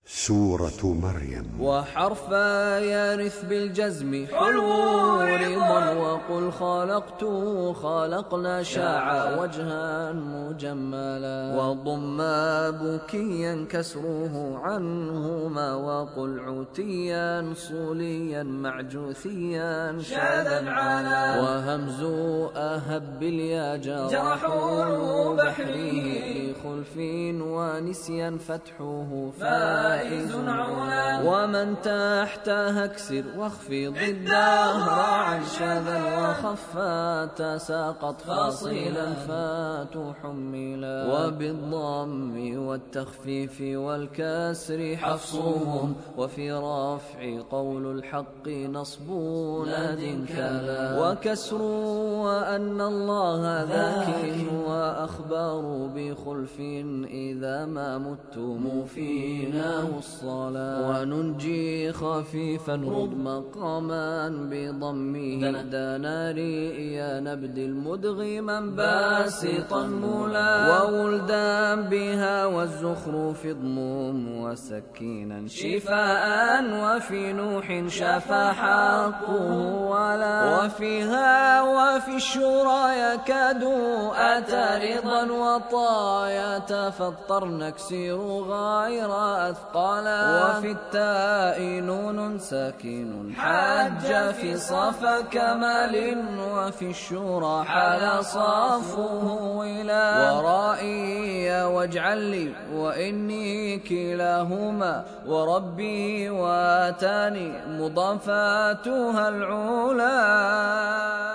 سورة مريم. وحرفا يرث بالجزم حلو رضا وقل خلقنا شاع وجها مجملا وضم بكيا كسره عنهما وقل عتيا صوليا معجوثيا شاذا علا وهمز أهب باليا جرحوا بحره بخلف ونسيا فتحه فائز علا ومن تحتها اكسر واخفض الدهر عن شذا وخفا تساقط فاصلا فتحملا وبالضم والتخفيف والكسر حفصهم وفي رفع قول الحق نصب ناد كلا وكسر وأن الله ذاكر وأخبار بخلف إذا ما متم فينا الصلاة وننجي خفيفا رد مقاما بضمه دناري يا نبدل مدغما باسطا ملا وولدا بها والزخرف ضموم وسكينا شفاء وفي نوح شفا حقه ولا وفيها وفي الشورى يكاد أتى رضا وطايا تفطر نكسر غير أثقالا وفي التاء نون ساكن حج في صفا كمال وفي الشورى حال صافه ولا ورائي واجعل لي وإني كلاهما وربي واتاني مضافاتها العلا.